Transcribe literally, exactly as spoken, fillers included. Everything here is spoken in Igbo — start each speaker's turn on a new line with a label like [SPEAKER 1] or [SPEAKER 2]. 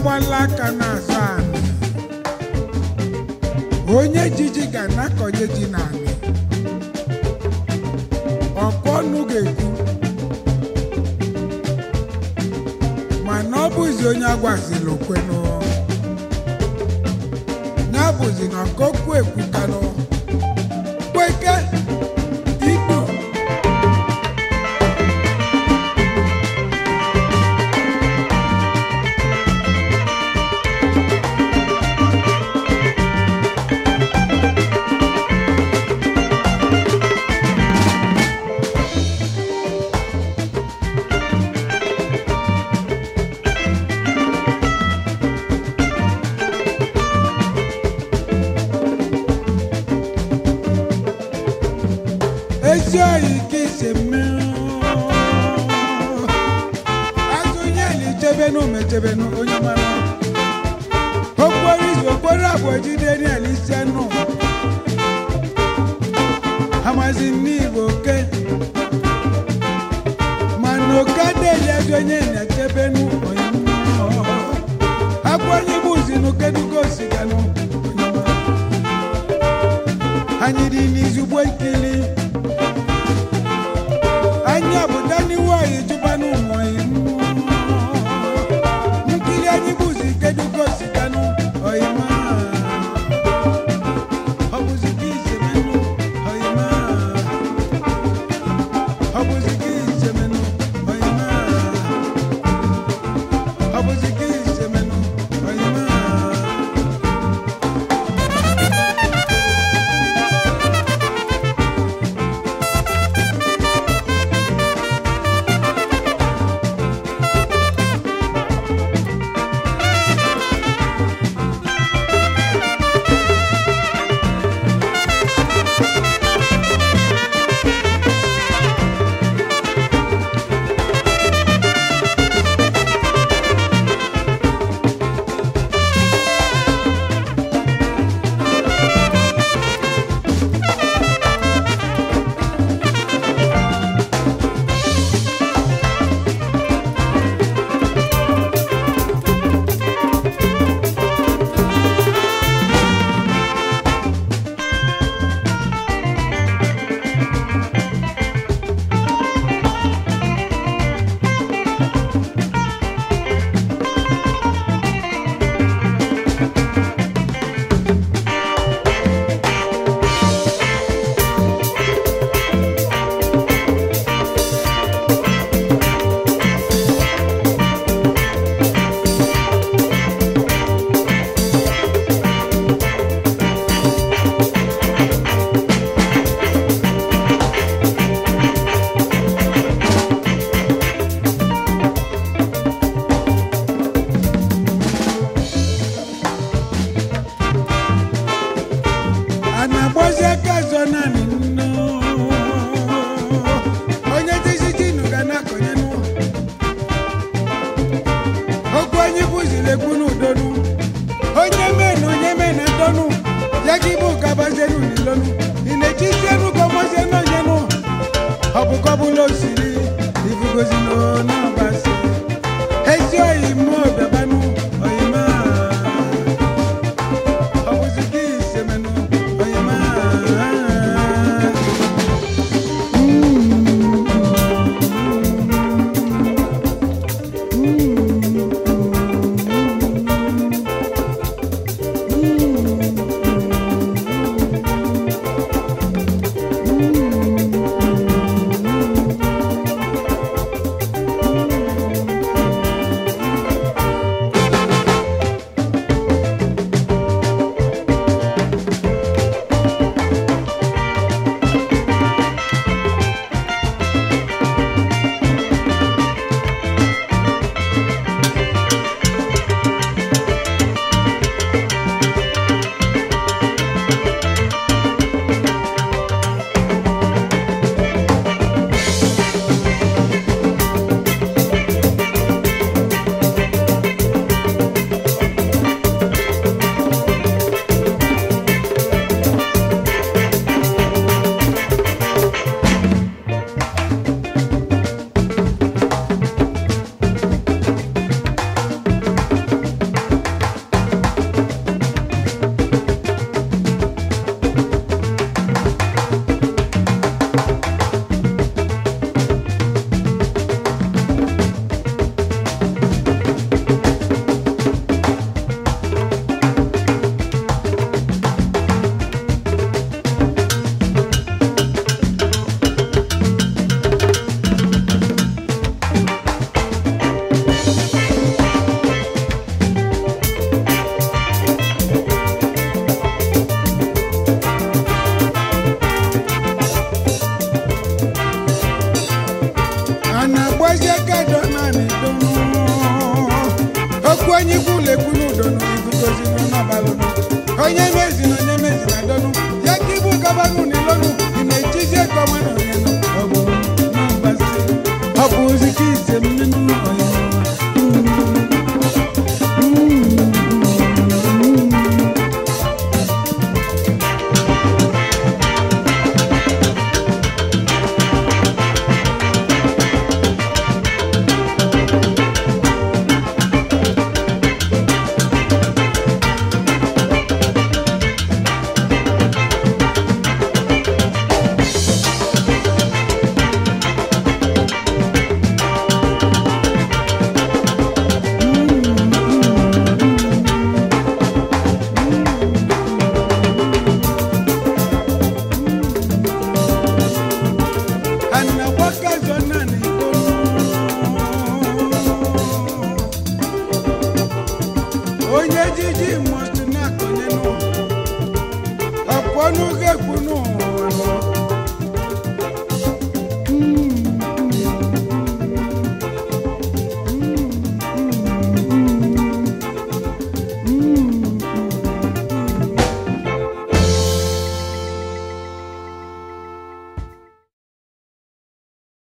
[SPEAKER 1] agbala aka n'azụ anị onye jiji ga na-akọnye ji n'anị ọkụ ọnụ ga-ekwu mana ọ bụzi onye agwazila okwenụ ya bụzi na ọkokwu ekwukanụ kweke ikpu Ejoyi kise me azunya ni tebenu me tebenu onyamara okwori okwori abojide ni alisenu amazi ni boke manoka de yazonya ni tebenu onyamara akwani buzi no kedugo sigano onyamara anyidi ni zubwe kili anya budani wa ijubanu moimu nkili anyibuzi keduko sikanu oima obuzikise menu oima obuzikise menu oima obuzikise menu oima onye mezi na onye mezi na donu ya ka ibu gọvanọ n'ilonu ị na-echizi gọvanọ n'elu ọ bụ n'ọgbasi ọ bụ ozi ka ise mmenu onye onye jiji must na konye no aponu ge kunu